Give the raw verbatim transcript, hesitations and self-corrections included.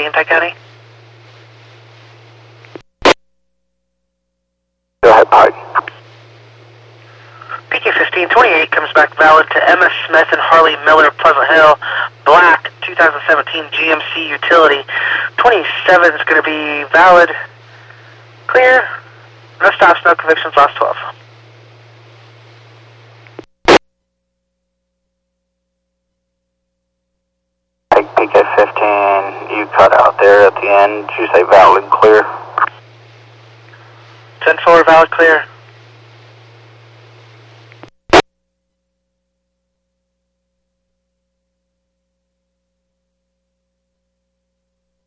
fifteen, Pike County. Go ahead, Pike. P K fifteen twenty-eight comes back valid to M S Smith and Harley Miller, Pleasant Hill, black, two thousand seventeen G M C utility. twenty-seven is going to be valid, clear, no stops, no convictions, last twelve. P K fifteen, you cut out there at the end. Did you say valid, clear? ten four, valid, clear.